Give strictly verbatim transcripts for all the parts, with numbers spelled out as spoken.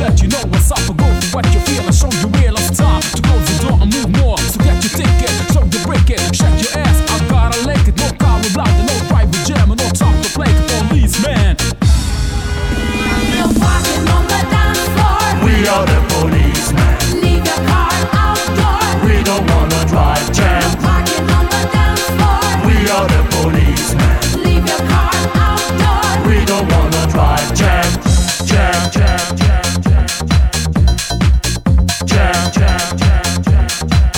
let you know what's up. Go for what you feel and show you real. It's time to close the door and move more. So get your ticket, show you break it, shake your ass. I gotta lick it. No car with blood, no private jam, and no time to play the policeman. We're walking on the dance floor. We are the policemen. Leave your car outdoors. We don't wanna drive jam. We're walking on the dance floor. We are the policemen. Leave your car outdoors. We don't wanna drive jam. Jam, jam, jam, jam, jam, jam, jam, jam,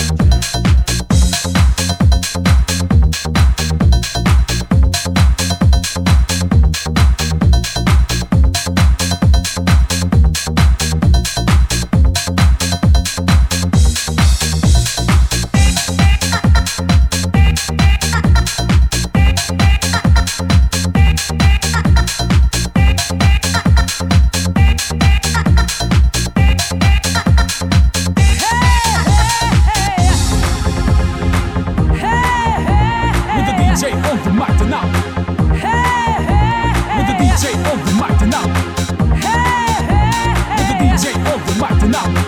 D J on the mic now. With the D J on the mic now. With the D J on the mic now.